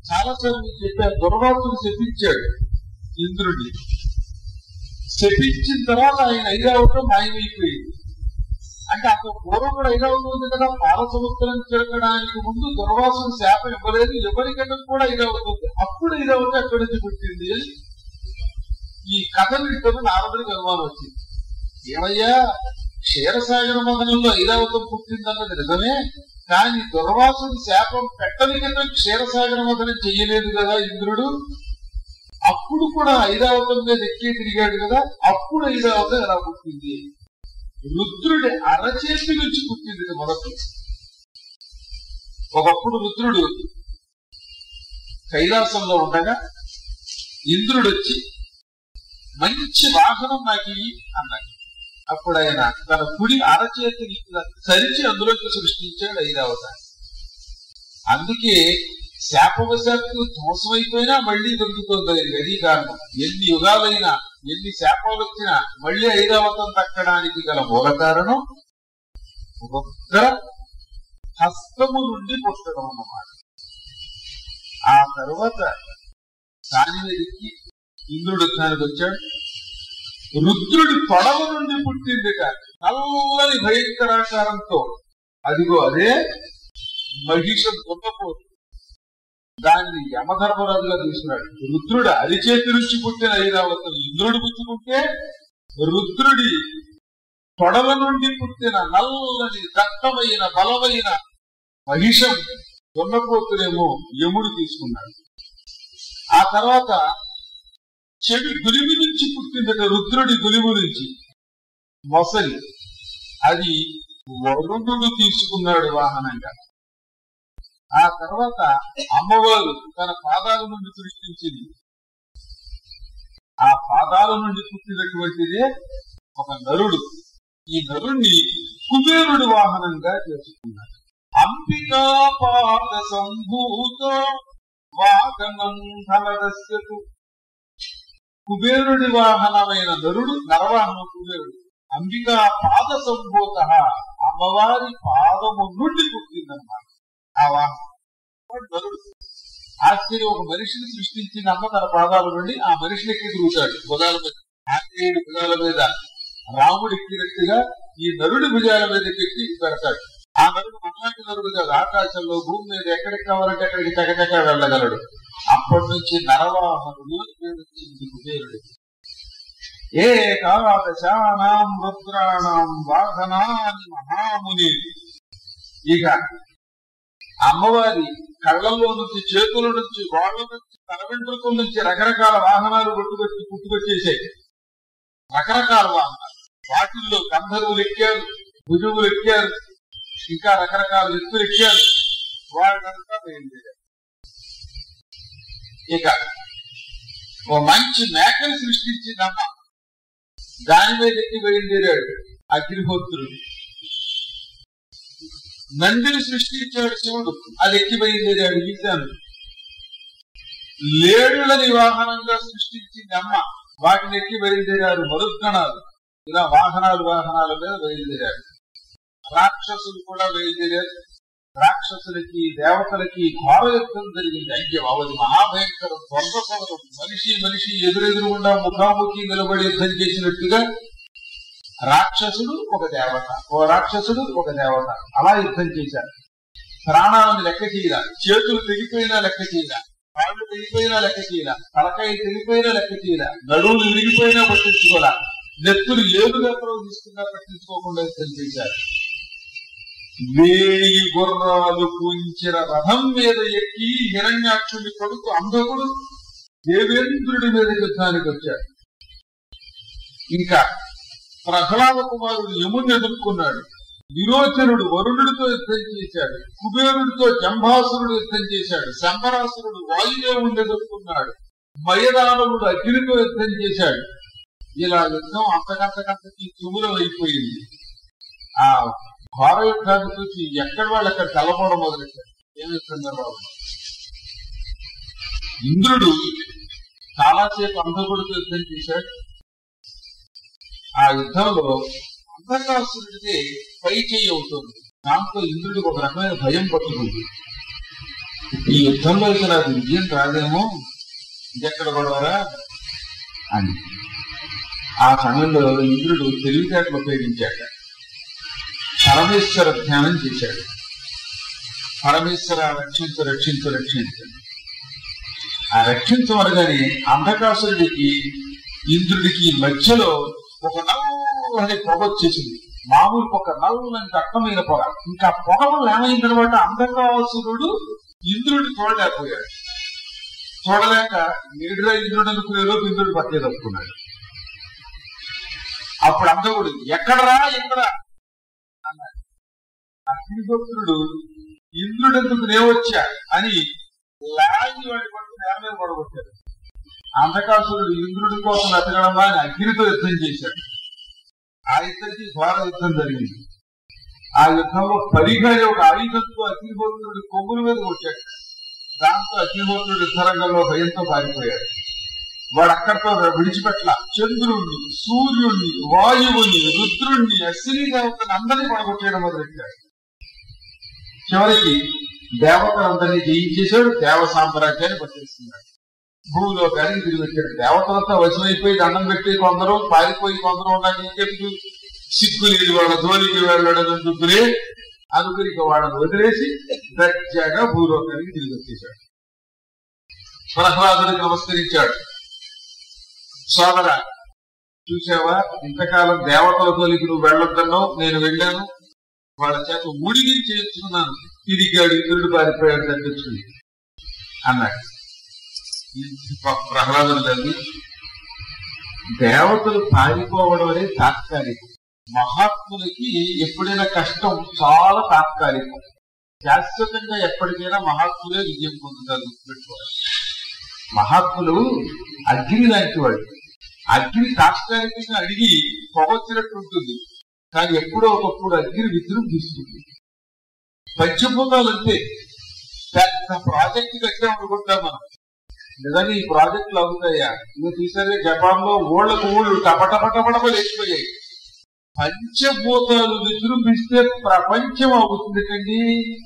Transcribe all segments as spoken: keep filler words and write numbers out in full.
చాలాసార్లు చెప్పారు. దుర్వాసుడు శపించాడు ఇంద్రుడిని. శపించిన తర్వాత ఆయన ఐరావతం మాయమైపోయింది. అంటే అసలు పూర్వం కూడా ఐరావతం ఉంది కదా. పాల సముద్రం తిరగడానికి ముందు దుర్వాసుడు శాపం ఇవ్వలేదు, ఎవరికన్నా కూడా ఐరావతుంది. అప్పుడు ఐరావతం ఎక్కడి నుంచి పుట్టింది అని ఈ కథ వింటూ నారదుడికి అనుమానం వచ్చింది. ఏమయ్యా, క్షీరసాగర మదనంలో ఐరావతం పుట్టిందన్నది నిజమే, కానీ దుర్వాసుడి శాపం పెట్టని కింద క్షీరసాగర మదనం చెయ్యలేదు కదా ఇంద్రుడు. అప్పుడు కూడా ఐరావతం మీద ఎక్కి తిరిగాడు కదా, అప్పుడు ఐరావతం ఎలా పుట్టింది? రుద్రుడి అరచేతి నుంచి పుట్టింది మొదటి. ఒకప్పుడు రుద్రుడు కైలాసంలో ఉండగా ఇంద్రుడు వచ్చి మంచి వాహనం నాకు ఇయ్యి అన్నాడు. అప్పుడు ఆయన తన కుడి అరచేతిని సరిచి అందులోకి సృష్టించాడు ఐరావతాన్ని. అందుకే శాపవశాత్తు ధ్వంసమైపోయినా మళ్ళీ దొరుకుతుంది. అది కారణం. ఎన్ని యుగాలైనా ఎన్ని శాపాలు వచ్చినా మళ్ళీ ఐరావతం దక్కడానికి గల మూల కారణం ఒక్క హస్తము నుండి పుట్టడం అన్నమాట. ఆ తర్వాత దాని మీదకి ఇంద్రుడు దానికి వచ్చాడు. రుద్రుడి తొడవ నుండి పుట్టింది కాదు, నల్లని భయంకరాకారంతో. అదిగో అదే మహిషం దున్నపోతు. దాన్ని యమధర్మరాజుగా తీసుకున్నాడు. రుద్రుడు అరిచేతి నుంచి పుట్టిన ఐరావతం ఇంద్రుడు పుచ్చుకుంటే, రుద్రుడి తొడల నుండి పుట్టిన నల్లని దట్టమైన బలమైన మహిషం దున్నపోతునేమో యముడు తీసుకున్నాడు. ఆ తర్వాత చెడు గులిమి నుంచి పుట్టిందట రుద్రుడి గులిమి నుంచి మొసలి. అది వరుణుడు తీసుకున్నాడు వాహనంగా. ఆ తర్వాత అమ్మవారు తన పాదాల నుండి సృష్టించింది. ఆ పాదాల నుండి పుట్టినటువంటిదే ఒక నరుడు. ఈ నరుణ్ణి కుబేరుడి వాహనంగా చేసుకున్నాడు. అంబికా పాద సంభూత వాహనం ధనదస్యతు. కుబేరుడి వాహనమైన నరుడు నరవాహనం కుబేరుడు. అంబికా పాద సంభూత, అమ్మవారి పాదము నుండి పుట్టిందన్నమాట ఆ వాహనం నరుడు. ఆశ్చర్యం, ఒక మనిషిని సృష్టించిన అమ్మ తన పాదాల నుండి ఆ మనిషిని ఎక్కి తిరుగుతాడు భుజాల మీద. ఆంజనేయుడి భుజాల మీద రాముడు ఎక్కినట్టుగా ఈ నరుడి భుజాల మీద ఎక్కి పెడతాడు. ఆ నరుడు మనలాంటి నరుడు కాదు. ఆకాశంలో భూమి మీద ఎక్కడికి కావాలంటే అక్కడికి చకచక వెళ్ళగలడు. అప్పటి నుంచి నరవాహనుడు పేరు వచ్చింది కుబేరుడు. ఏకాదశానాం రుద్రాణం వాహనాని మహాముని. ఇక అమ్మవారి కళ్ళల్లో నుంచి, చేతుల నుంచి, గోళ్ల నుంచి, తల వెంట్రుకల నుంచి రకరకాల వాహనాలు కొట్టుకొచ్చి పుట్టుకొచ్చేసాయి. రకరకాల వాహనాలు. వాటిల్లో గంధర్వులు ఎక్కారు, భుజువులు ఎక్కారు, ఇంకా రకరకాల వ్యక్తులు ఎక్కారు. వాళ్ళంతా బయలుదేరారు. ఇక ఓ మంచి మేకను సృష్టించిందమ్మ. దాని మీద ఎక్కి బయలుదేరాడు అగ్నిహోత్రుడు. నందిని సృష్టించాడు శివుడు, అది ఎక్కి బయలుదేరాడు ఈశానుడు. లేడులని వాహనంగా సృష్టించింది అమ్మ, వాటిని ఎక్కి బయలుదేరారు మరుద్గణాలు. ఇలా వాహనాలు వాహనాల మీద బయలుదేరారు. రాక్షసులు కూడా బయలుదేరారు. రాక్షసులకి దేవతలకి ఘోర యుద్ధం జరిగింది. అయ్యో, అది మహాభయంకరం, ధ్వంసపవనం. మనిషి మనిషి ఎదురెదురుగుండా ముఖాముఖి నిలబడి యుద్ధం చేసినట్టుగా రాక్షసుడు ఒక దేవత, ఓ రాక్షసుడు ఒక దేవత అలా యుద్ధం చేశారు. ప్రాణాలను లెక్క చేయరా, చేతులు తెగిపోయినా లెక్క చేయరా, కాళ్ళు తెగిపోయినా లెక్క చేయరా, తలకాయ తెగిపోయినా లెక్క చేయరా, నడువులు విరిగిపోయినా పట్టించుకోరా, నెత్తులు ఏలుగా ప్రవహిస్తున్నా పట్టించుకోకుండా యుద్ధం చేశారు. వేయి గుర్రాలు పుంచిన రథం మీద ఎక్కి హిరణ్యాక్షుడి కొడుకు అంధకుడు దేవేంద్రుడి మీద యుద్ధానికి వచ్చాడు. ఇంకా ప్రహ్లాద కుమారుడు యముని ఎదుర్కొన్నాడు. విరోచనుడు వరుణుడితో యుద్ధం చేశాడు. కుబేరుడితో జంభాసురుడు యుద్ధం చేశాడు. శంబరాసురుడు వాయుదేవుడిని ఎదుర్కొన్నాడు. మయదానవుడు అగ్నితో యుద్ధం చేశాడు. ఇలా యుద్ధం అంతకంతకంతకి తుములం అయిపోయింది. ఆ ఘోర యుద్ధాన్ని చూసి ఎక్కడి వాళ్ళు అక్కడ కలపడం మొదలెట్టారు. ఏమి సందర్భాలు. ఇంద్రుడు చాలాసేపు అంధకుడితో యుద్ధం చేశాడు. ఆ యుద్ధంలో అంధకాసురుడికి పై చేయి అవుతుంది. దాంతో ఇంద్రుడికి ఒక రకమైన భయం పట్టుకుంది. ఈ యుద్ధంలో ఇక నాకు విజయం రాదేమో, ఇంకెక్కడ గొడవరా అని. ఆ సమయంలో ఇంద్రుడు తెలివితేటలు ఉపయోగించాక పరమేశ్వర ధ్యానం చేశాడు. పరమేశ్వర రక్షించు రక్షించు రక్షించు. ఆ రక్షించమనగానే అంధకాసురుడికి ఇంద్రుడికి మధ్యలో ఒక నవ్వుని పొగ వచ్చేసింది. మామూలు పొగ, నవ్వులని దట్టమైన పొగ. ఇంకా పొగ వల్ల ఏమైన తర్వాత అంధకాసురుడు ఇంద్రుడిని చూడలేకపోయాడు. చూడలేక ఏడురా ఇంద్రుడు అనుకునేలోపు ఇంద్రుడు పట్టే తప్పుకున్నాడు. అప్పుడు అంధకుడు ఎక్కడరా ఎక్కడ అన్నాడు. అగ్నిభక్తుడు ఇంద్రుడు ఎందుకు నేవచ్చా అని లాగి వాడి పట్టు నేల మీద పడగొట్టాడు. అంధకాసురుడు ఇంద్రుడి కోసం ఎతగడమా అని అగ్నితో యుద్ధం చేశాడు. ఆ ఇద్దరికి ఘోర యుద్ధం జరిగింది. ఆ యుద్ధంలో పరిగారి ఒక ఆయుధంతో అగ్నిహోత్రుడి కొమ్ముల మీద కొట్టాడు. దాంతో అగ్నిహోత్రుడు యుద్ధరంగంలో భయంతో పారిపోయాడు. వాడు అక్కడితో విడిచిపెట్ల చంద్రుణ్ణి, సూర్యుణ్ణి, వాయువుని, రుద్రుణ్ణి, అశ్విని దేవతని అందరినీ పడగొట్టేయడం మొదలెట్టాడు. చివరికి దేవతలందరినీ జయించేశాడు. దేవ సామ్రాజ్యాన్ని పట్టేస్తున్నాడు. భూలోకానికి తిరిగి వచ్చాడు. దేవతలంతా వశమైపోయి దండం పెట్టి కొందరు పారిపోయి కొందరు ఉన్నాయి. ఇంకెందుకు సిగ్గు లేదు వాళ్ళ ధోనికి వెళ్ళడం ఎందుకులే అనుకుని వాళ్ళని వదిలేసి దర్జాగా భూలోకానికి తిరిగి వచ్చేశాడు. ప్రహ్లాదుడికి నమస్కరించాడు. సోదర, చూసావా, ఇంతకాలం దేవతల తోలికి నువ్వు వెళ్ళొద్దన్నావు, నేను వెళ్ళాను, వాళ్ళ చేత ఊడిగి చేస్తున్నాను, తిరిగాడు, ఇంద్రుడు పారిపోయాడు తగ్గించుకుని అన్నాడు. ప్రహ్లాదుడు తల్లి, దేవతలు పారిపోవడం అనేది తాత్కాలికం. మహాత్ములకి ఎప్పుడైనా కష్టం చాలా తాత్కాలికం. శాశ్వతంగా ఎప్పటికైనా మహాత్ములే విజయం పొందుతారు. గుర్తుపెట్టుకోవాలి. మహాత్ములు అగ్ని లాంటి వాడు. అగ్ని తాత్కాలికంగా అడిగి పొగొచ్చినట్టు ఉంటుంది, కానీ ఎప్పుడో ఒకప్పుడు అగ్ని విజృంభిస్తుంది. పంచభూతాలు అంతే. పెద్ద ప్రాజెక్టు కట్టే అనుకుంటాం మనం. నిజంగా ఈ ప్రాజెక్టులు అవుతాయా? ఇవి తీసారే జపాన్ లో ఊళ్ళకు ఊళ్ళు టపటపటపటప లేచిపోయాయి. పంచభూతాలు విజృంభిస్తే ప్రపంచం అవుతుందండి.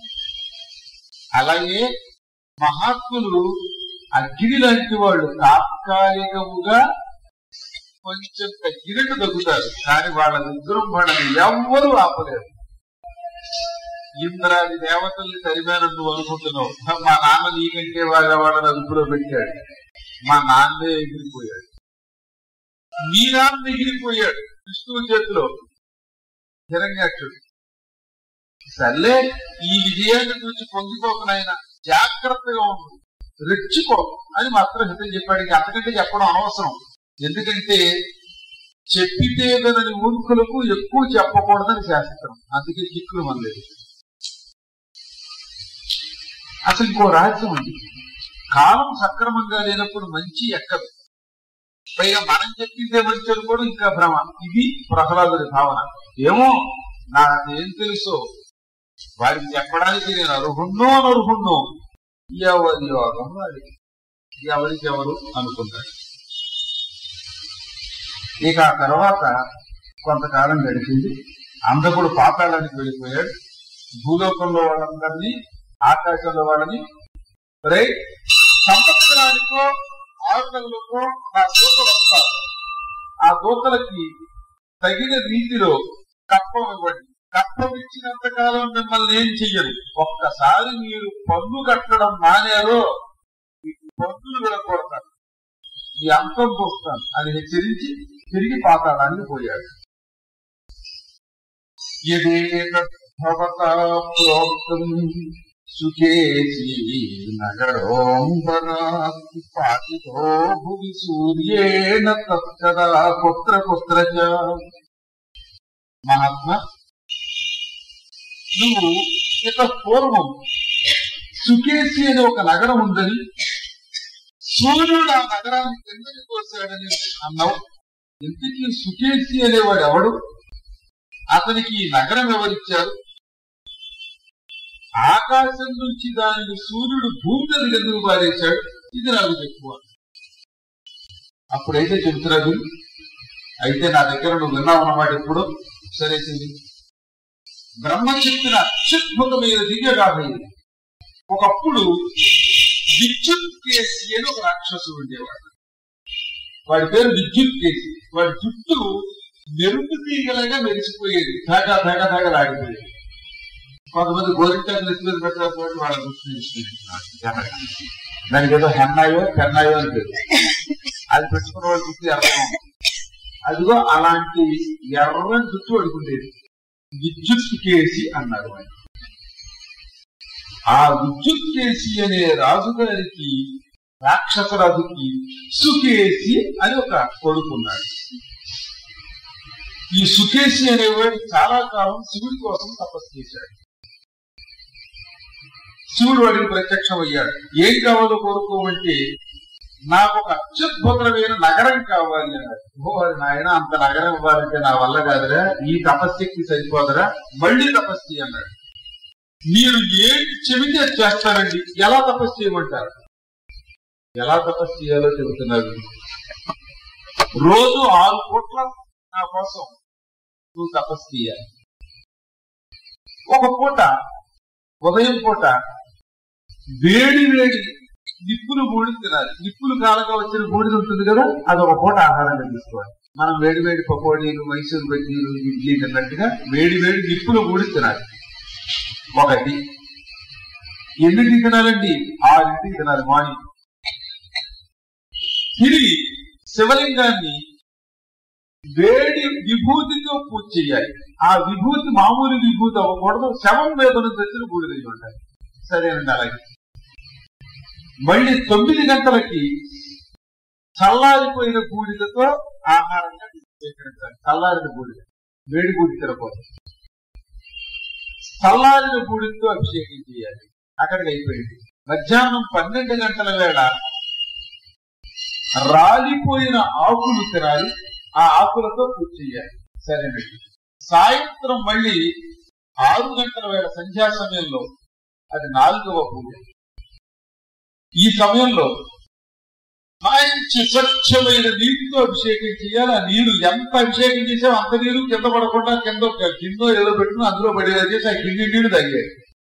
అలాగే మహాత్ములు అగ్ని లాంటి వాళ్ళు తాత్కాలికముగా కొంచెం తగ్గినట్టు తగ్గుతారు, కానీ వాళ్ళ విజృంభణని ఎవ్వరూ ఆపలేరు. ఇంద్రాది దేవతల్ని తరిమానని నువ్వు అనుకుంటున్నావు. మా నాన్న నీకంటే వాళ్ళ వాళ్ళని అదుపులో పెట్టాడు, మా నాన్నే ఎగిరిపోయాడు. మీ నాన్న ఎగిరిపోయాడు విష్ణువు చేతిలో హిరణ్యాక్షుడు. సర్లే, ఈ విజయాన్ని చూసి పొంగిపోకునైనా జాగ్రత్తగా ఉండు, రెచ్చిపో అని మాత్రం హితం చెప్పాడు. ఇంక అంతకంటే చెప్పడం అనవసరం. ఎందుకంటే చెప్పితేదనని మూర్ఖులకు ఎక్కువ చెప్పకూడదని శాస్త్రం. అందుకే చిక్కులు మనలేదు. అసలు ఇంకో రహస్యం ఉంది. కాలం సక్రమంగా లేనప్పుడు మంచి ఎక్కదు. పైగా మనం చెప్పిందే మంచి అనుకోవడం ఇంకా భ్రమ. ఇది ప్రహ్లాదుడి భావన. ఏమో నాకేం తెలుసో, వారికి చెప్పడానికి నేను అర్హున్నో అనర్హున్నో ఎవరి యోగం వారికి, ఎవరికి ఎవరు అనుకుంటారు. ఇక ఆ తర్వాత కొంతకాలం గడిచింది. అంధకుడు పాతాళానికి వెళ్ళిపోయాడు. భూలోకంలో వాళ్ళందరినీ, ఆకాశంలో వాళ్ళని, రే సంవత్సరానికో ఆరు నెలలకో నా దూతలు వస్తారు, ఆ దూతలకి తగిన రీతిలో కప్పం ఇవ్వండి. కప్పం ఇచ్చినంత కాలం మిమ్మల్ని ఏం చెయ్యరు. ఒక్కసారి మీరు పన్ను కట్టడం మానేరో మీకు పన్నులు విడకొడతారు, ఈ అంతం చూస్తాను అని హెచ్చరించి తిరిగి పాతాళానికి పోయాడు. సుఖేసి నగరోంబరాత్ పాతితో భువి సూర్యేణ తత్కదా పుత్ర పుత్రచ. మహాత్మ, నువ్వు ఇక పూర్వం సుఖేసి అనే ఒక నగరం ఉందని, సూర్యుడు ఆ నగరాన్ని కిందకి కోసాడని అన్నావు. ఇంతకీ సుఖేసి అనేవాడు ఎవడు? అతనికి ఈ నగరం ఎవరిచ్చారు? ఆకాశం నుంచి దానిని సూర్యుడు భూమి మీద ఎందుకు పారేశాడు? ఇది నాకు ఎక్కువ. అప్పుడైతే చెబుతున్నారు, అయితే నా దగ్గర నువ్వు విన్నావు అన్నమాట. ఎప్పుడు సరే సరే బ్రహ్మ చెప్పిన అత్యద్భుతమైన దివ్యగాథ ఇది. ఒకప్పుడు విద్యుత్ కేసి అని ఒక రాక్షసుడు ఉండేవాడు. వాడి పేరు విద్యుత్ కేసి. వాడి జుట్టు మెరుపు తీగలగా మెరిసిపోయేది, ధాగా ధాగా ధాగా లాడిపోయేది. కొంతమంది గోరింటాలు నెత్తి మీద పెట్టకపోతే వాళ్ళ దృష్టి దానికి ఏదో హెన్నాయో పెన్నాయో అని పేరు. అది పెట్టుకున్న వాళ్ళ జుట్టు ఎర్రగా ఉంది. అదిగో అలాంటి ఎర్రని జుట్టు అడుగుండేది. విద్యుత్ కేసి అన్నారు ఆయన. ఆ విద్యుత్ కేసి అనే రాజుగారికి, రాక్షస రాజుకి సుకేసి అని ఒక కొడుకున్నాడు. ఈ సుకేసి అనేవాడు చాలా కాలం శివుడి కోసం తపస్సు చేశాడు. శివుడు వాడికి ప్రత్యక్షం అయ్యాడు. ఏం కావాలో కోరుకోమంటే, నాకు ఒక అత్యద్భుతమైన నగరం కావాలి అన్నాడు. ఓ అది నాయన, అంత నగరం ఇవ్వాలంటే నా వల్ల కాదురా, ఈ తపస్సుకి సరిపోదరా, మళ్ళీ తపస్సు అన్నాడు. మీరు ఏంటి చెబితే చేస్తారండి, ఎలా తపస్సు చేయమంటారు? ఎలా తపస్సు చేయాలో చెబుతున్నారు. రోజు ఆరు కోట్ల నా కోసం నువ్వు తపస్సు చేయాలి. ఒక పూట, ఉదయం పూట వేడి వేడి నిప్పులు బూడి తినాలి. నిప్పులు కాలగా వచ్చిన బూడిది ఉంటుంది కదా, అది ఒక పూట ఆహారంగా తీసుకోవాలి. మనం వేడి వేడి పకోడీలు, మైసూరు బజ్జీలు, ఇడ్లీ తిన్నట్టుగా వేడి వేడి నిప్పులు బూడి తినాలి. ఒకటి. ఎన్నింటికి తినాలండి? ఆరింటికి తినాలి మార్నింగ్. తిరిగి శివలింగాన్ని వేడి విభూతితో పూజ చేయాలి. ఆ విభూతి మామూలు విభూతి అవ్వకూడదు, శవం మీద నుంచి వచ్చిన బూడిదై ఉంటాయి. సరేనండి. అలాగే మళ్ళీ తొమ్మిది గంటలకి చల్లారిపోయిన బూడిదతో ఆహారంగా స్వీకరించాలి. చల్లారిన బూడిద, వేడి బూడి తినకూడదు. చల్లారిన బూడిదతో అభిషేకం చేయాలి. అక్కడికి అయిపోయింది. మధ్యాహ్నం పన్నెండు గంటల వేళ రాలిపోయిన ఆకులు తినాలి. ఆ ఆకులతో పూజ చేయాలి. సరేనండి. సాయంత్రం మళ్ళీ ఆరు గంటల వేళ సంధ్యా సమయంలో అది నాలుగవ పూజ. ఈ సమయంలో మంచి స్వచ్ఛమైన నీటితో అభిషేకం చేయాలి. ఆ నీరు ఎంత అభిషేకం చేసావు అంత నీరు కింద పడకుండా కింద కింద ఏదో పెట్టుకుని అందులో పడేలా చేసి ఆ కింది నీరు తగ్గాయి.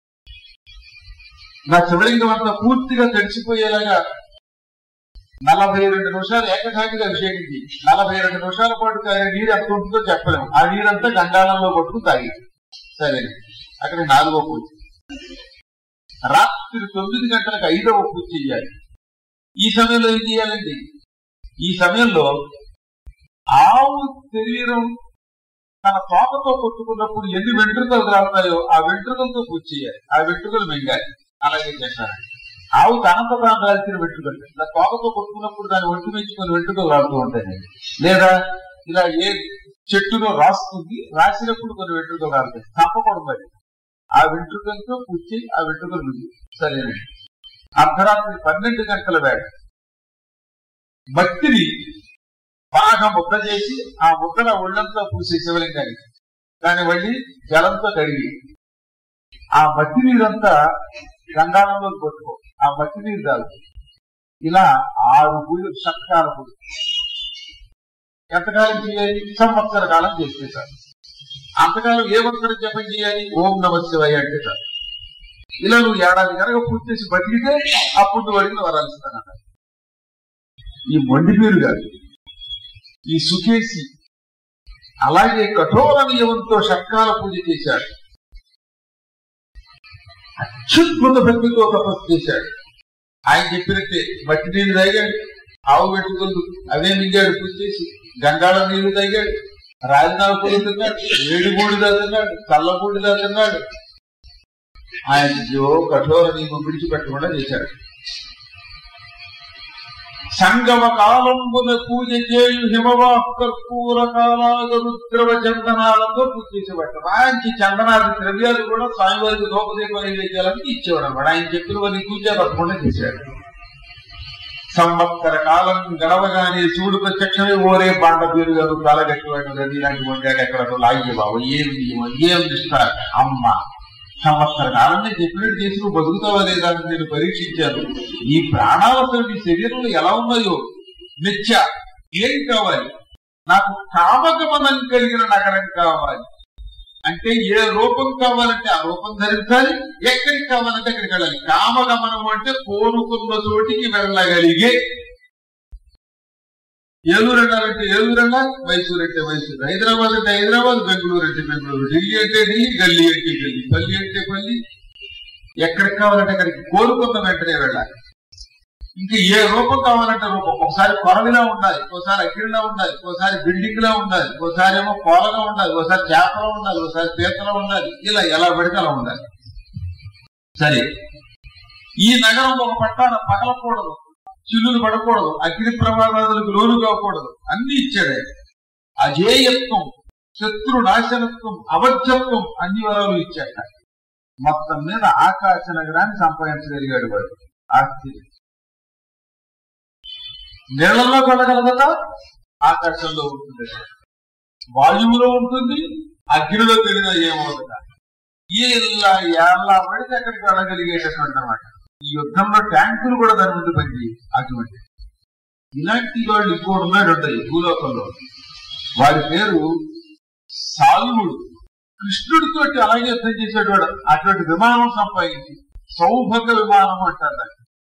నా శివలింగం అంతా పూర్తిగా తడిసిపోయేలాగా నలభై రెండు నిమిషాలు ఏకధాటిగా అభిషేకం చేయి. నలభై రెండు నిమిషాల పాటు తాగే నీరు ఎంత ఉంటుందో చెప్పలేము. ఆ నీరంతా గంగాళంలో పట్టుకుని తాగి. సరే, అక్కడ నాలుగో పూజ. రాత్రి తొమ్మిది గంటలకు ఐదవ పూజ చేయాలి. ఈ సమయంలో ఏం చేయాలండి? ఈ సమయంలో ఆవు శరీరం తన తోకతో కొట్టుకున్నప్పుడు ఎన్ని వెంట్రుకలు రాస్తాయో ఆ వెంట్రుకలతో పూజ చేయాలి. ఆ వెంట్రుకలు మింగాలి. అలాగే చేశారు. ఆవు తనంత తాను రాల్సిన వెంట్రుకలు ఇలా తోకతో కొట్టుకున్నప్పుడు దాన్ని ఒంటి మెచ్చుకొని వెంట్రుకలు రాడుతూ ఉంటాయి. లేదా ఇలా ఏ చెట్టులో రాస్తుంది, రాసినప్పుడు కొన్ని వెంట్రుకలు రాలుతాయి. తప్పకూడదు. మరి ఆ వెంట్రుకలతో పూర్తి ఆ వెంట్రుకలు మిగి. సరేనండి. అర్ధరాత్రి పన్నెండు గంటల వేళ మట్టిని బాగా ముద్ద చేసి ఆ ముద్దన ఒళ్ళంతా పూసే శివలింగానికి దాన్ని మళ్ళీ జలంతో కడిగి ఆ మట్టి నీరంతా గంగాళంలో కొట్టుకో. ఆ మట్టి నీరు కాదు. ఇలా ఆరు పూజలు షట్కాల పూజ ఎంతకాలం చేయాలి? సంవత్సర కాలం చేసేసారు. అంతకాలం ఏ మంత్రం జపం చేయాలి? ఓం నమ శివాయ అంటే కాదు. ఇలా నువ్వు ఏడాది కనుక పూర్తి చేసి బతికితే అప్పుడు నువ్వు అడిగిన వరాల్సిందన్న. ఈ మొండి పేరు కాదు, ఈ సుకేసి అలాగే కఠోర నియమంతో షట్కాల పూజ చేశాడు. అత్యుద్భుత భక్తితో తపస్సు చేశాడు. ఆయన చెప్పినట్టే మట్టి నీళ్లు తాగాడు, ఆవు వెంట్రుకలు అవే మింగాడు పూజ చేసి, గంగాళ నీళ్లు తాగాడు, రాజనాల పూలు తిన్నాడు, వేడి బూడిద తిన్నాడు, చల్ల బూడిద తిన్నాడు. ఆయన జో కఠోర నియమం విడిచిపెట్టకుండా చేశాడు. సంగమ కాలంబున పూజ చేయు హిమవాహ కర్పూర కాలాగరు ద్రవ చందనాలతో పూజ చేసేవాడు. మంచి చందనాది ద్రవ్యాలు కూడా స్వామివారికి లోపదీప నైవేద్యాలని ఇచ్చేవాడు అనమాట. ఆయన చెప్పినవన్నీ పూజ తప్పకుండా చేశాడు. సంవత్సర కాలం గడవగానే శివుడు ప్రత్యక్షమే ఓరే బాండ పేరు గారు కాలగట్టివాడు రవి ఇలాంటి వండాడు ఎక్కడ లాగే బాబు ఏం ఏం ఇస్తారు అమ్మ. సంవత్సర కాలం నేను చెప్పినట్టు చేసి నువ్వు బతుకుతావా లేదా అని నేను పరీక్షించాను. ఈ ప్రాణాలతో నీ శరీరంలో ఎలా ఉన్నాయో నిత్య ఏం కావాలి? నాకు కామగమనం కలిగిన నగరం కావాలి. అంటే ఏ రూపం కావాలంటే ఆ రూపం ధరించాలి, ఎక్కడికి కావాలంటే అక్కడికి వెళ్ళాలి. కామగమనం అంటే కోరుకున్న చోటికి వెళ్ళగలిగే. ఏలూరు వెళ్ళాలంటే ఏలూరు వెళ్ళాలి, మైసూరు అంటే మైసూరు, హైదరాబాద్ అంటే హైదరాబాద్, బెంగళూరు అంటే బెంగళూరు, ఢిల్లీ అంటే ఢిల్లీ, గల్లీ అంటే గల్లీ, పల్లి అంటే పల్లి, ఎక్కడికి కావాలంటే అక్కడికి కోరుకున్న వెంటనే వెళ్ళాలి. ఇంకా ఏ రూపం కావాలంటే రూపం. ఒకసారి కొరవిలా ఉండాలి, ఒకసారి అగ్గిరిలా ఉండాలి, ఒకసారి బిల్డింగ్ లా ఉండాలి, ఒకసారి ఏమో కోలగా ఉండాలి, ఒకసారి చేపలో ఉండాలి, ఒకసారి పీతలో ఉండాలి, ఇలా ఎలా పడితే అలా ఉండాలి. సరే, ఈ నగరం ఒక పట్టాన పగలకూడదు, చిల్లులు పడకూడదు, అగ్ని ప్రమాదాలకు లోను కాకూడదు, అన్ని ఇచ్చాడు. అజేయత్వం, శత్రు నాశనత్వం, అవధ్యత్వం అన్ని వరాలు ఇచ్చాక మొత్తం మీద ఆకాశ నగరాన్ని సంపాదించగలిగాడు వాడు. ఆశ్చర్యం. నీళ్లలో వెళ్ళగలగట, ఆకాశంలో ఉంటుంది, వాయువులో ఉంటుంది, అగ్నిలో తెలియదా ఏమవుతుందా, ఇలా ఎలా పడితే అక్కడికి వెళ్ళగలిగేటటువంటి అన్నమాట. ఈ యుద్ధంలో ట్యాంకులు కూడా దాని ముందు పని అటువంటి. ఇలాంటి వాళ్ళు ఇంకోటి ఉన్నాడు ఉంటాయి భూలోకంలో. వాడి పేరు సాల్వుడు. కృష్ణుడితో అలాగే యుద్ధం చేసేవాడు. అటువంటి విమానం సంపాదించి సౌభగ విమానం అంటారు దాన్ని.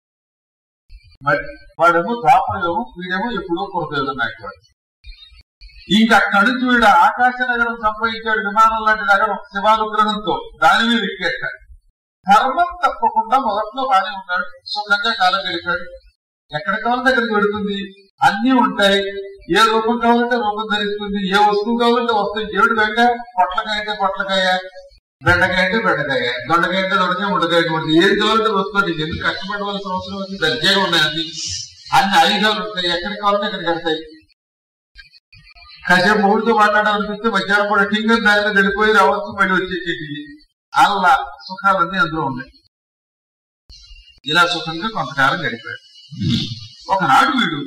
మరి వాడేమో ద్వాపరయోగం, వీడేమో ఎప్పుడో కొరతయోగం నాయకుడు. ఇంకా అక్కడి నుంచి వీడు ఆకాశ నగరం సంపాదించాడు, విమానం లాంటి నగరం శివానుగ్రహంతో. దాని మీద ఎక్కేస్తాడు. ధర్మం తప్పకుండా మొదట్లో బాగానే ఉన్నాడు, సుఖంగా కాలం గడిపాడు. ఎక్కడ కావాలంటే అక్కడికి పెడుతుంది, అన్ని ఉంటాయి. ఏ రూపం కావాలంటే రూపం ధరిస్తుంది, ఏ వస్తువు కావాలంటే వస్తుంది. ఏడు బెండ, పొట్లకాయ అంటే పొట్లకాయ, బెండకాయ అంటే బెండకాయ, దొండకాయ అంటే దొండకాయ, ముట్టకాయ ఉంటుంది. ఏది కావాలంటే వస్తుంది. ఎందుకు కష్టపడవలసిన అవసరం ఉంది, దర్జాగా ఉన్నాయి అన్ని. అన్ని ఆయుధాలు ఉంటాయి, ఎక్కడికి కావాలంటే అక్కడికి వెళ్తాయి. కాసేపు మూడుతో మాట్లాడాలనిపిస్తే మధ్యాహ్నం కూడా టింగర్ దారిలో వెళ్ళిపోయి రావచ్చు, మళ్ళీ వచ్చేసేటి. అలా సుఖాలన్నీ అందులో ఉన్నాయి. ఇలా సుఖంగా కొంతకాలం గడిపాడు. ఒకనాడు వీడు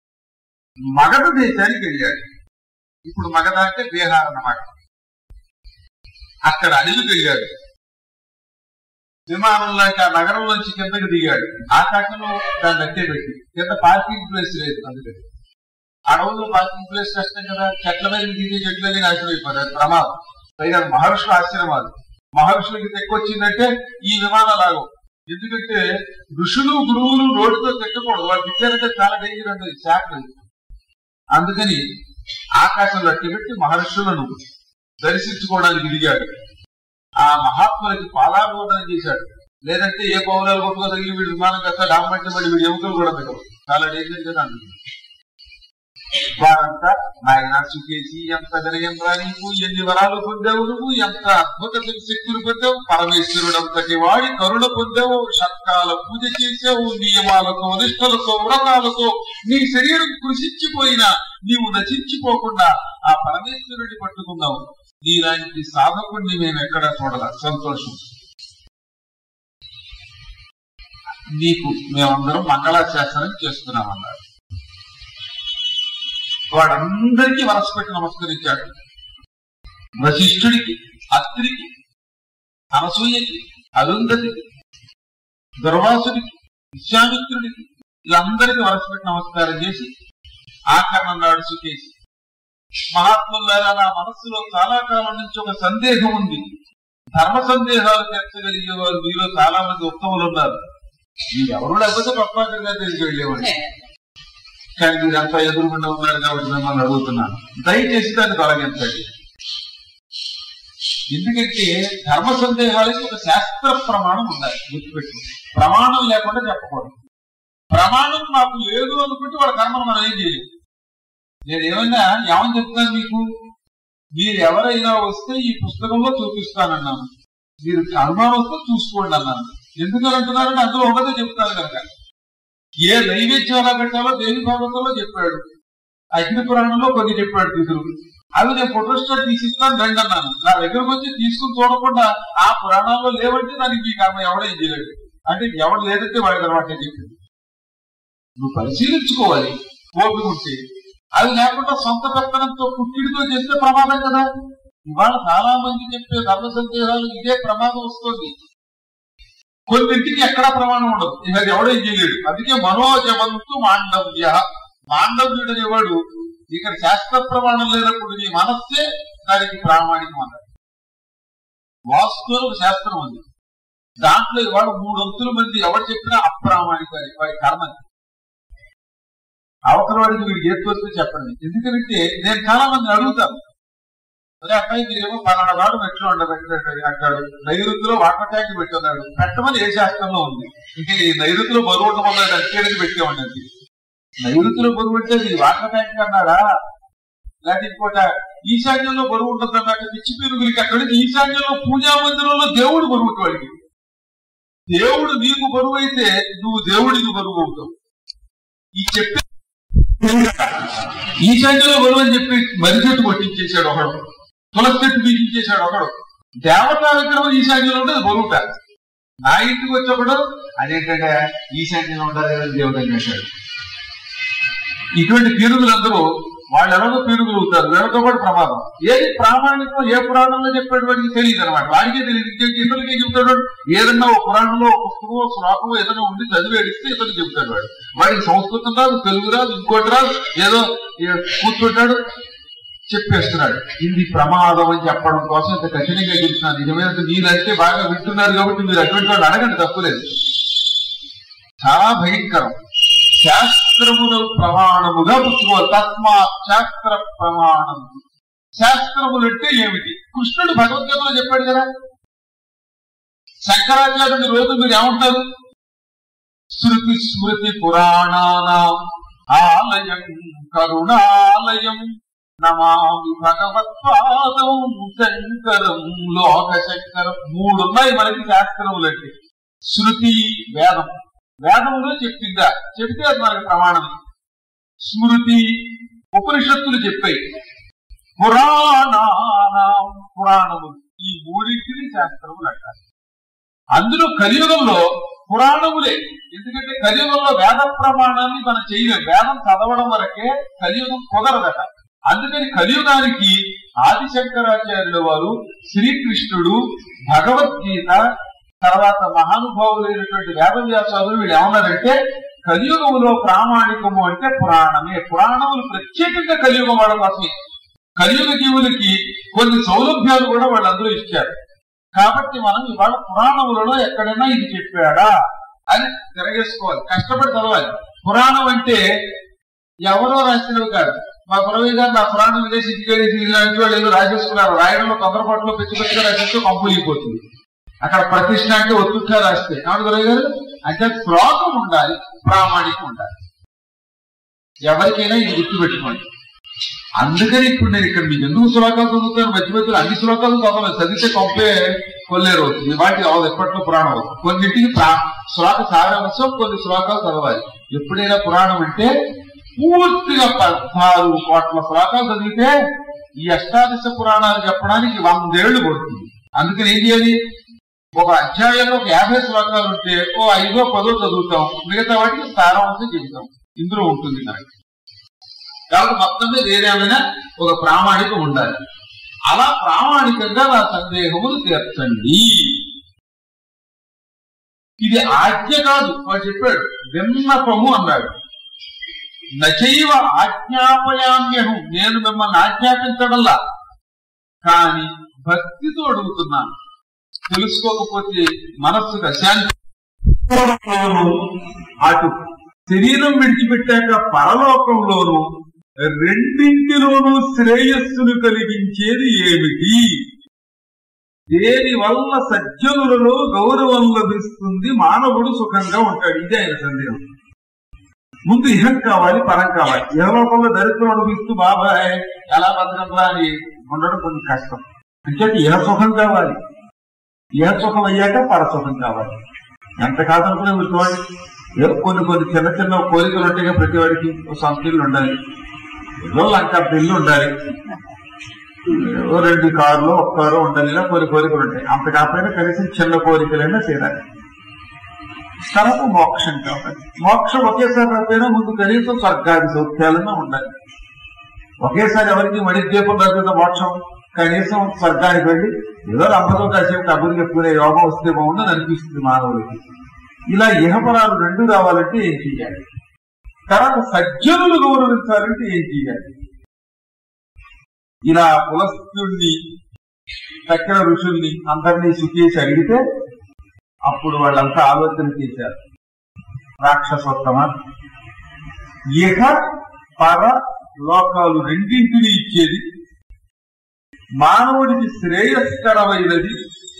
మగధ దేశానికి వెళ్ళాడు. ఇప్పుడు మగధ అంటే బీహార్ అన్నమాట. అక్కడ అడవికి వెళ్ళాడు. విమానం లాంటి ఆ నగరంలోంచి కిందకి దిగాడు. ఆకాశంలో దాన్ని అట్టే పెట్టి, కింద పార్కింగ్ ప్లేస్ లేదు. అందుకని అడవుల్లో పార్కింగ్ ప్లేస్ కష్టం కదా. చెట్ల మీద దిగే చెట్లనే నాశనం అయిపోతారు, ప్రమాదం. పైగా మహర్షుల ఆశ్రమాలు. మహర్షులకి తెక్కొచ్చిందంటే ఈ విమానాలు ఆగవు. ఎందుకంటే ఋషులు గురువులు రోడ్డుతో తెక్కకూడదు, వాళ్ళు తిట్టారంటే చాలా డేంజర్ అండి, శాఖలు. అందుకని ఆకాశంలో అట్టి పెట్టి మహర్షులను దర్శించుకోవడానికి దిగాడు. ఆ మహాత్ములకి పాలాభివందనం చేశాడు. లేదంటే ఏ పౌరాలు కొట్టుకో తగిలి వీడు విమానం కట్టాడు, అమ్మంటే మళ్ళీ వీడి ఎముకలు కూడా తగ్గవు, చాలా డేంజర్ కదా. అందుకని వారంతా నాయన సుఖేసి, ఎంత గరియంద్రా నీకు, ఎన్ని వరాలు పొందావు నువ్వు, ఎంత అద్భుత శక్తులు పొందావు, పరమేశ్వరుడు అంతటి వాడి కరుణ పొందావు, షట్కాల పూజ చేసావు, నియమాలతో నిష్టలతో వ్రతాలతో నీ శరీరం కృషించిపోయినా నీవు నశించిపోకుండా ఆ పరమేశ్వరుడిని పట్టుకున్నావు. నీలాంటి సాధకుడిని మేము ఎక్కడా చూడాల, సంతోషం. నీకు మేమందరం మంగళాశాసనం చేస్తున్నామన్నారు. వాడందరికీ వరస పెట్టి నమస్కరించాడు. వశిష్ఠుడికి, అత్రికి, అనసూయకి, అరుంధతికి, దుర్వాసుడికి, విశ్వామిత్రుడికి, వీళ్ళందరికీ వరస పెట్టి నమస్కారం చేసి ఆఖరణ నాడు సుఖేసి, మహాత్ములారా, నా మనస్సులో చాలా కాలం నుంచి ఒక సందేహం ఉంది. ధర్మ సందేహాలు తీర్చగలిగే వారు మీలో చాలా మంది ఉత్తములు ఉన్నారు. మీరు ఎవరు లేకపోతే పప్పాకగా తిరిగి వెళ్ళేవాడు. కానీ మీరంతా ఎదురుగుండా ఉన్నారు కాబట్టి మిమ్మల్ని అడుగుతున్నాను, దయచేసి దాన్ని తొలగించండి. ఎందుకంటే ధర్మ సందేహాలకి ఒక శాస్త్ర ప్రమాణం ఉండాలి, గుర్తుపెట్టు. ప్రమాణం లేకుండా చెప్పకూడదు. ప్రమాణం మాకు లేదు అనుకుంటే వాళ్ళ కర్మను మనం ఏం చేయలేదు. నేను ఏమైనా ఏమని చెప్తాను మీకు, మీరు ఎవరైనా వస్తే ఈ పుస్తకంలో చూపిస్తానన్నాను, మీరు అనుమానం వస్తే చూసుకోండి అన్నాను. ఎందుకని అంటున్నారంటే అందులో ఒకటే చెప్తాను కనుక. ఏ నైవేద్యం ఎలా పెట్టాలో దేవి భాగవతంలో చెప్పాడు, అగ్ని పురాణంలో కొన్ని చెప్పాడు తిథులు. అవి నేను ఫోటోస్టాట్ తీసిస్తాను రండి అన్నాను. నా దగ్గరకు వచ్చి తీసుకుని చూడకుండా ఆ పురాణాల్లో లేవంటే దానికి మీ కర్మ ఎవడేం చేయలేడు. అంటే ఎవడు లేదంటే వాడి తర్వాత చెప్పింది. నువ్వు పరిశీలించుకోవాలి ఓపిక ఉంటే. అది లేకుండా సొంత పెత్తనంతో పుట్టిడితో చేస్తే ప్రమాదం కదా. ఇవాళ చాలా మంది చెప్పే ధర్మ సందేహాలు ఇదే ప్రమాదం వస్తుంది. కొన్నింటికి ఎక్కడా ప్రమాణం ఉండదు, ఇక అది ఎవడేం చేయలేడు. అందుకే మనోజమంతు మాండవ్య, మాండవ్యుడు అనేవాడు ఇక్కడ శాస్త్ర ప్రమాణం లేనప్పుడు నీ మనస్సే దానికి ప్రామాణికం అన్నాడు. వాస్తు ఒక శాస్త్రం ఉంది. దాంట్లో ఇవాళ మూడు వంతుల మంది ఎవరు చెప్పినా అప్రామాణికాలి వాడి కర్మ. అవతల వాడికి వీడికి ఏర్పడుతూ చెప్పండి. ఎందుకంటే నేను చాలా మంది అడుగుతాను, అదే అబ్బాయి మీరేమో పలానా వాడు మెట్లో ఉండబెట్టాడు అంటాడు, నైరుతిలో వాటర్ ట్యాంక్ పెట్టున్నాడు, పెట్టమని ఏ శాస్త్రంలో ఉంది. ఇంక ఈ నైరుతిలో బరువు ఉండడం వల్ల అడిగేది పెట్టామండి. నైరుతిలో బరువు అంటే ఇది వాటర్ ట్యాంక్ అన్నాడా, లేకపోతే ఇంకోట ఈశాన్యంలో బరువు ఉంటుంది అన్నాక పిచ్చి పెరుగులకి అక్కడికి ఈశాన్యంలో పూజా మందిరంలో దేవుడు బరువు వాడికి. దేవుడు నీకు బరువు అయితే నువ్వు దేవుడికి బరువు అవుతావు. ఈ చెప్పే ఈశాన్యంలో బరువు అని చెప్పి మర్రి చెట్టు కొట్టించేశాడు ఒకడు, తులసి చెట్టు బీజించేశాడు ఒకడు. దేవతా విగ్రహం ఈశాన్యంలో ఉంటుంది బరువుట. నా ఇంటికి వచ్చేప్పుడు అదేంటంటే ఈశాన్యంలో ఉండాలి దేవుడు అని చేశాడు. ఇటువంటి పీరుగులందరూ వాళ్ళు ఎలాగో పీరుగులు అవుతారు, వీళ్ళతో కూడా ప్రమాదం. ఏది ప్రామాణికం ఏ పురాణంలో చెప్పాడు వాడికి తెలియదు అనమాట. వాడికే తెలియదు, ఇంకేంటి ఇతరులకే చెబుతాడు. ఏదన్నా ఒక పురాణంలో ఒక పుస్తకమో శ్లోకమో ఏదైనా ఉండి చదివి అడిగితే ఇతరులు చెబుతాడు. వాడు వాడికి సంస్కృతం రాదు, తెలుగు రాదు, ఇంకోటి రాదు, ఏదో కూర్చుంటాడు చెప్పేస్తున్నాడు. ఇది ప్రమాదం అని చెప్పడం కోసం ఇంత కఠినంగా చెప్తున్నాను. నిజమైన మీరంటే బాగా వింటున్నారు కాబట్టి మీరు అటువంటి వాళ్ళు అడగండి, తప్పులేదు. చాలా భయంకరం. శాస్త్రములు ప్రమాణముగా పుచ్చుకోవాలి. తస్మాత్ శాస్త్ర ప్రమాణం. శాస్త్రములు అంటే ఏమిటి? కృష్ణుడు భగవద్గీతలో చెప్పాడు కదా. శంకరాచార్యుడి రోజు మీరు ఏమంటారు? శృతి స్మృతి పురాణానాం ఆలయం కరుణాలయం నమామి భగవత్పాదం శంకరం లోక శంకరం. మూడున్నాయి మనకి శాస్త్రములంటే. శృతి వేదం, వేదములో చెప్పిందా చెప్తే అది మనకి ప్రమాణం. స్మృతి ఉపనిషత్తులు చెప్పాయి. పురాణానాం పురాణములు, ఈ మూడింటిని శాస్త్రములు అంటారు. అందులో కలియుగంలో పురాణములే. ఎందుకంటే కలియుగంలో వేద ప్రమాణాన్ని మనం చేయలేం. వేదం చదవడం వరకే కలియుగం కుదరదట. అందుకని కలియుగానికి ఆదిశంకరాచార్యుల వారు, శ్రీకృష్ణుడు, భగవద్గీత, తర్వాత మహానుభావులైనటువంటి వేదవ్యాసాదులు వీళ్ళు ఏమన్నారంటే కలియుగములో ప్రామాణికము అంటే పురాణమే. పురాణములు ప్రత్యేకంగా కలియుగం వాళ్ళ కోసమే. కలియుగ జీవులకి కొన్ని సౌలభ్యాలు కూడా వాళ్ళు అందరూ ఇచ్చారు. కాబట్టి మనం ఇవాళ పురాణములలో ఎక్కడైనా ఇది చెప్పాడా అని తిరగేసుకోవాలి, కష్టపడి చదవాలి. పురాణం అంటే ఎవరో రాసినవి కాదు. మా గురవయ్య గారు నా పురాణం విదేశీ ఇలాంటి వాళ్ళు ఏదో రాసేసుకున్నారు. రాయడంలో తొందరపాటులో పెద్ద పెద్దగా రాసేస్తే కంపులిపోతుంది. అక్కడ ప్రతిష్ట అంటే ఒత్తుగా రాస్తే కాదు గురవయ్య గారు. అంటే శ్లోకం ఉండాలి, ప్రామాణికం ఉండాలి. ఎవరికైనా ఇది గుర్తుపెట్టుకోండి. అందుకని ఇప్పుడు నేను ఇక్కడ మీకు ఎందుకు శ్లోకాలు చదువుతాను? మధ్య మధ్యలో అన్ని శ్లోకాలు చదవాలి. చదివితే కొంపే కొల్లేరు అవుతుంది. వాటి ఎప్పట్లో పురాణం అవుతుంది. కొన్నింటికి శ్లోక సారాంశం, కొన్ని శ్లోకాలు చదవాలి. ఎప్పుడైనా పురాణం అంటే పూర్తిగా పద్నాలుగు కోట్ల శ్లోకాలు చదివితే ఈ అష్టాదశ పురాణాలు చెప్పడానికి వందేళ్లు పడుతుంది. అందుకని ఏం చేయాలి? ఒక అధ్యాయంలో ఒక యాభై శ్లోకాలు ఉంటే ఓ ఐదో పదో చదువుతాం, మిగతా వాటికి సారాంశం చెబుతాం. ఇందులో ఉంటుంది నాకు. కాబట్టి మొత్తం మీద ఏదేమైనా ఒక ప్రామాణికం ఉండాలి. అలా ప్రామాణికంగా నా సందేహములు తీర్చండి. ఇది ఆజ్ఞ కాదు, వాడు చెప్పాడు, విన్నపము అన్నాడు. నచైవ ఆజ్ఞాపయామ్యహం, నేను మిమ్మల్ని ఆజ్ఞాపించడంలా, కానీ భక్తితో అడుగుతున్నాను. తెలుసుకోకపోతే మనస్సుకు అశాంతి. అటు శరీరం విడిచిపెట్టాక పరలోకంలోనూ రెండింటిలోనూ శ్రేయస్సును కలిగించేది ఏమిటి? దేని వల్ల సజ్జనులలో గౌరవం లభిస్తుంది, మానవుడు సుఖంగా ఉంటాడు? ఇదే ఆయన సందేహం. ముందు ఇహం కావాలి, పరం కావాలి. ఇహలోకంలో దరిద్రం అనిపిస్తూ బాబాయ్ ఎలా బతకంలా అని ఉండడం కొంచెం కష్టం. అంటే ఇహ సుఖం కావాలి, ఇహ సుఖం అయ్యాక పరసుఖం కావాలి. ఎంత కాదనుకునే చూడండి. కొన్ని కొన్ని చిన్న చిన్న కోరికలు ఉంటాయి. ప్రతి వాడికి సొంత ఇల్లు ఉండాలి, ఏదో లంక ఇల్లు ఉండాలి, రెండు కార్లు ఒక కారు ఉండాలి. ఇలా కొన్ని కోరికలు ఉంటాయి. అంత కాకపోయినా కనీసం చిన్న కోరికలైనా తీరాలి. తర్వాత మోక్షం కావాలి. మోక్షం ఒకేసారి రాకపోయినా ముందు కనీసం స్వర్గాది సౌఖ్యాలన్నా ఉండాలి. ఒకేసారి ఎవరికి మణిద్వీపం రాకుండా మోక్షం, కనీసం స్వర్గానికి వెళ్ళి ఏదో రంభతో కాసేపు డబ్బులు చెప్పుకునే యోగం వస్తే బాగుందని అనిపిస్తుంది మానవుడికి. ఇలా ఇహపరాలు రెండు రావాలంటే ఏం చెయ్యాలి? తర్వాత సజ్జనులు గౌరవించాలంటే ఏం చెయ్యాలి? ఇలా పులస్తుణ్ణి తక్కిన ఋషుల్ని అందరినీ సుఖేసి అడిగితే అప్పుడు వాళ్ళంతా ఆలోచన చేశారు. రాక్షసోత్తమ, ఇహ పర లోకాలు రెండింటిని ఇచ్చేది, మానవుడికి శ్రేయస్కరమైనది,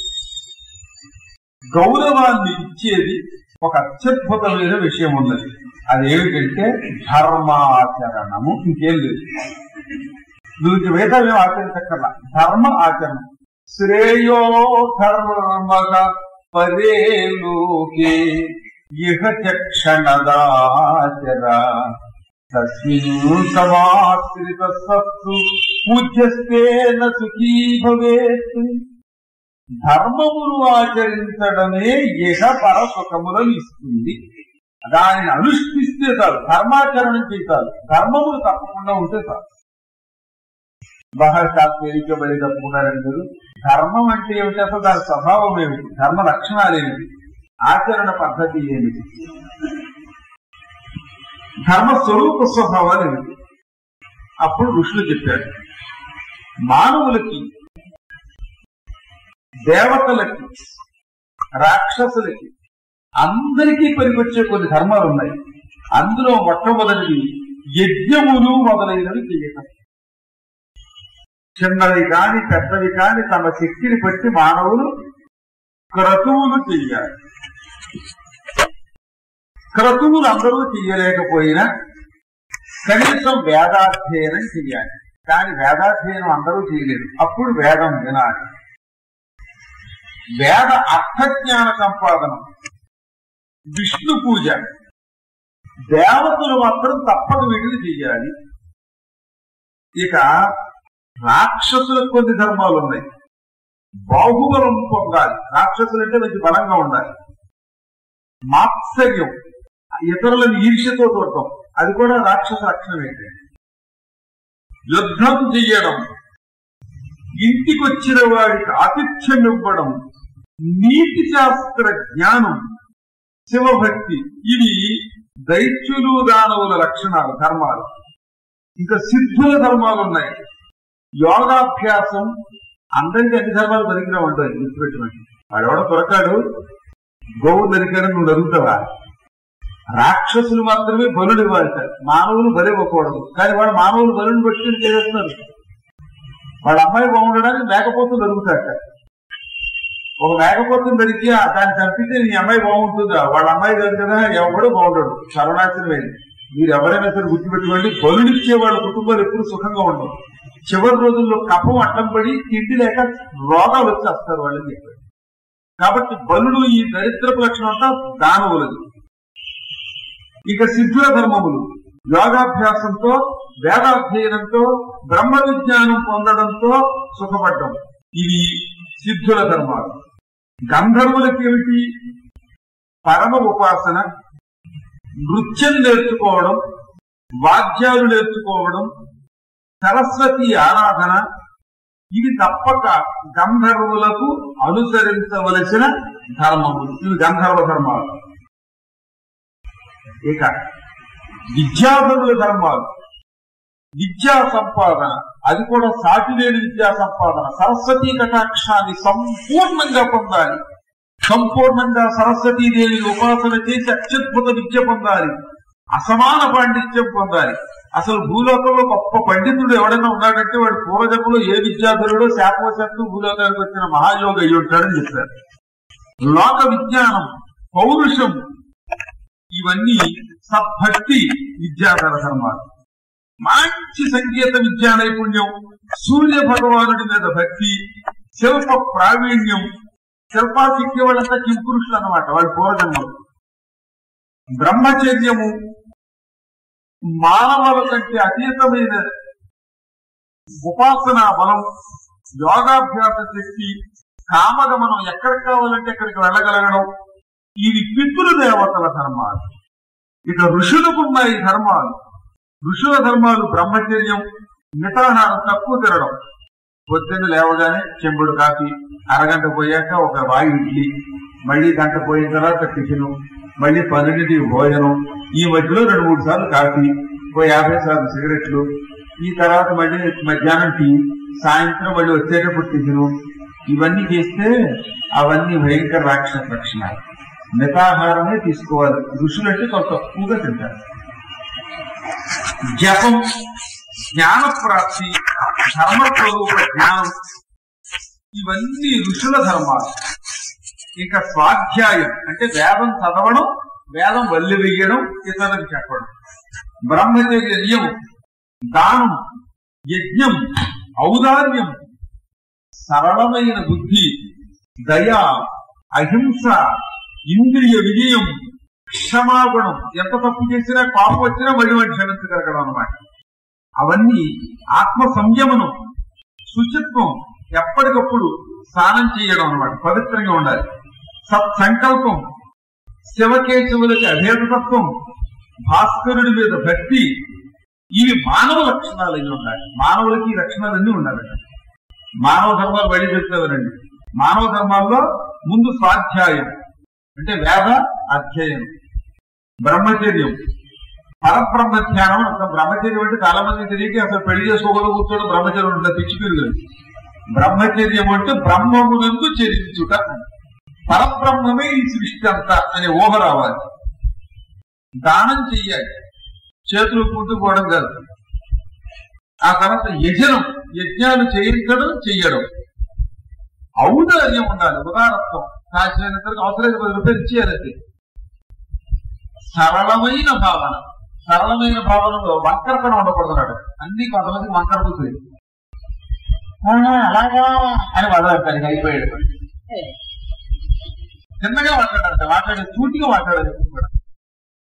గౌరవాన్ని ఇచ్చేది ఒక అత్యద్భుతమైన విషయం ఉన్నది. అదేమిటంటే ధర్మాచరణము. ఇంకేం లేదు. నువ్వు వేదం ఏం ఆచరించక్కర్లా, ధర్మ ఆచరణ. శ్రేయో ధర్మక పరే లోకే ఇహ చక్షణదాచర తస్మిన్ సమాశ్రిత సత్తు పూజ్యస్తేన సుఖీ భవేత్. ధర్మమును ఆచరించడమే ఇహ పర సుఖములను ఇస్తుంది. దానిని అనుష్ఠిస్తే చాలు, ధర్మాచరణం చేయాలి. ధర్మములు తప్పకుండా ఉంటే చాలు. బహశాస్త్రీకబడి తప్పుకున్నారని మీరు. ధర్మం అంటే ఏమిటి, అసలు దాని స్వభావం ఏమిటి, ధర్మ లక్షణాలు ఏమిటి, ఆచరణ పద్ధతి ఏమిటి, ధర్మ స్వరూప స్వభావాలు ఏమిటి? అప్పుడు ఋషులు చెప్పారు. మానవులకి, దేవతలకి, రాక్షసులకి అందరికీ పనికొచ్చే కొన్ని ధర్మాలు ఉన్నాయి. అందులో మొట్టమొదటిది యజ్ఞములు మొదలైనవి చేయటం. చిన్నవి కాని పెద్దవి కాని తమ శక్తిని బట్టి మానవులు క్రతువులు చెయ్యాలి. క్రతువులు అందరూ చెయ్యలేకపోయినా కనీసం వేదాధ్యయనం చెయ్యాలి. కానీ వేదాధ్యయనం అందరూ చేయలేరు. అప్పుడు వేదం వినాలి. వేద అర్థజ్ఞాన సంపాదనం, విష్ణు పూజ, దేవతలు మాత్రం తప్పక వీటిని చెయ్యాలి. ఇక రాక్షసులకు కొన్ని ధర్మాలు ఉన్నాయి. బాహుబలం పొందాలి. రాక్షసులు అంటే మంచి బలంగా ఉండాలి. మాత్సర్యం, ఇతరులను ఈర్ష్యతో చూడటం, అది కూడా రాక్షస లక్షణం ఏంటి. యుద్ధం చెయ్యడం, ఇంటికి వచ్చిన వాడికి ఆతిథ్యం ఇవ్వడం, నీతి శాస్త్ర జ్ఞానం, శివభక్తి, ఇవి దైత్యులు దానవుల లక్షణాలు, ధర్మాలు. ఇంకా సిద్ధుల ధర్మాలు ఉన్నాయి. యోగాభ్యాసం. అందరికీ అన్ని ధర్మాలు పనికిరా ఉంటాయి. గుర్తుపెట్టుకోండి. వాడెవడ దొరకాడు, గోవు దొరికాడని నువ్వు అడుగుతావా? రాక్షసులు మాత్రమే బలుడు ఇవ్వాలి. మానవులు బలి ఇవ్వకూడదు. కానీ వాడు మానవులు బలుని బట్టి చేస్తున్నారు. వాళ్ళ అమ్మాయి బాగుండడానికి మేకపోతులు దొరుకుతాట. ఒక మేకపోతుని దొరికి దాన్ని చంపితే నీ అమ్మాయి బాగుంటుందా? వాళ్ళ అమ్మాయి దొరికినా ఎవడు బాగుండడు. సర్వనాశనమైంది. మీరు ఎవరైనా సరే గుర్తుపెట్టుకోండి, బలుడిచ్చే వాళ్ళ కుటుంబాలు ఎప్పుడు సుఖంగా ఉండవు. చివరి రోజుల్లో కఫం అడ్డం పడి తిండి లేక రోగాలు వచ్చేస్తారు వాళ్ళని చెప్పారు. కాబట్టి బలుడు ఈ దరిద్రపు లక్షణం అంతా దానవులది. ఇక సిద్ధుల ధర్మములు యోగాభ్యాసంతో, వేదాధ్యయనంతో, బ్రహ్మ విజ్ఞానం పొందడంతో సుఖపడ్డం. ఇవి సిద్ధుల ధర్మాలు. గంధర్వులకి ఏమిటి? పరమ ఉపాసన, నృత్యం నేర్చుకోవడం, వాద్యాలు నేర్చుకోవడం, సరస్వతి ఆరాధన. ఇవి తప్పక గంధర్వులకు అనుసరించవలసిన ధర్మములు. ఇవి గంధర్వ ధర్మాలు. ఇక విద్యాధరుల ధర్మాలు, విద్యా సంపాదన, అది కూడా సాటిలేని విద్యా సంపాదన. సరస్వతీ కటాక్షాన్ని సంపూర్ణంగా పొందాలి. సంపూర్ణంగా సరస్వతీదేవిని ఉపాసన చేసి అత్యద్భుత విద్య పొందాలి. అసమాన పాండిత్యం పొందాలి. అసలు భూలోకంలో గొప్ప పండితుడు ఎవడైనా ఉన్నాడంటే వాడు పూర్వజంలో ఏ విద్యాధరుడో శాపవశత్తు భూలోకానికి వచ్చిన మహాయోగ అయ్యి ఉంటాడని చెప్పారు. లోక విజ్ఞానం, పౌరుషం, ఇవన్నీ సద్భక్తి విద్యాధర ధర్మాలు. మంచి సంగీత విద్యా నైపుణ్యం, సూర్య భగవానుడి మీద భక్తి, శిల్ప ప్రావీణ్యం. శిల్పాశక్తి వాళ్ళంతా కింపురుషులు అన్నమాట వాళ్ళ పూర్వజన్మలు. బ్రహ్మచర్యము, మానవుల కంటే అతీతమైన ఉపాసనా బలం, యోగాభ్యాస శక్తి, కామగమనం, ఎక్కడికి కావాలంటే ఎక్కడికి వెళ్ళగలగడం. ఇవి పితృదేవతల ధర్మాలు. ఇక ఋషులకు ఉన్నాయి ధర్మాలు. ఋషుల ధర్మాలు బ్రహ్మచర్యం, మితాహారం, తక్కువ తినడం. పొద్దున్న లేవగానే చెంబుడు కాఫీ, అరగంట పోయాక ఒక వాయు ఇడ్లీ, మళ్ళీ గంట పోయిన తర్వాత టిఫిన్, మళ్ళీ పన్నెండింటికి భోజనం, ఈ మధ్యలో రెండు మూడు సార్లు కాఫీ, ఓ యాభై సార్లు సిగరెట్లు, ఈ తర్వాత మళ్ళీ మధ్యాహ్నం టీ, సాయంత్రం వాళ్ళు వచ్చేటప్పుడు టిఫిను, ఇవన్నీ చేస్తే అవన్నీ భయంకర రాక్షస లక్షణాలు. మితాహారమే తీసుకోవాలి. ఋషులు అంటే కొంత తక్కువగా తింటారు. జపం, జ్ఞాన ప్రాప్తి, ధర్మస్వరూప జ్ఞానం, ఇవన్నీ ఋషుల ధర్మాలు. ఇక స్వాధ్యాయం అంటే వేదం చదవడం, వేదం వల్లి వెయ్యడం, ఇతరులకు చెప్పడం. బ్రహ్మచర్య నియమం, దానం, యజ్ఞం, ఔదార్యం, సరళమైన బుద్ధి, దయ, అహింస, ఇంద్రియ విజయం, క్షమాగుణం. ఎంత తప్పు చేసినా కోపం వచ్చినా మళ్ళీ వాడిని క్షమించగలగడం అన్నమాట. అవన్నీ ఆత్మ సంయమనం, శుచిత్వం, ఎప్పటికప్పుడు స్నానం చేయడం అన్నమాట, పవిత్రంగా ఉండాలి. సత్సంకల్పం, శివకేశవులకి అభేదతత్వం, భాస్కరుడి మీద భక్తి, ఇవి మానవ లక్షణాలు అయి ఉండాలి. మానవులకి ఈ లక్షణాలన్నీ ఉండాలండి. మానవ ధర్మాలు బయట చెప్తారండి. మానవ ధర్మాల్లో ముందు స్వాధ్యాయం అంటే వేద అధ్యయనం, బ్రహ్మచర్యం, పరబ్రహ్మ ధ్యానం అంటాం. బ్రహ్మచర్యం అంటే చాలా మంది తెలియక అసలు పెళ్లి చేసుకోవడం కూర్చోవడం బ్రహ్మచర్యం ఉంటుంది, పిచ్చి పెరుగుతుంది. బ్రహ్మచర్యం అంటే బ్రహ్మమునందు చరించుట, పరబ్రహ్మమే ఈ సృష్టి అంతా అనే ఊహ రావాలి. దానం చెయ్యాలి, చేతులు పుట్టుకోవడం కాదు. ఆ తర్వాత యజనం, యజ్ఞాలు చేయించడం చెయ్యడం. ఔదార్యం ఉండాలి, ఉదారత్వం. కాసినంతరకు అవసరమైన పది రూపాయలు ఇచ్చేయాలంటే. సరళమైన భావన, సరళమైన భావనలో వంకరతనం ఉండకూడదు. అన్ని కొంతమంది వంకర కూర్చోయి అలాగా అని మాట్లాడతానికి అయిపోయాడు. చిన్నగా మాట్లాడాలంట, మాట్లాడే సూటిగా మాట్లాడాలి. కూడా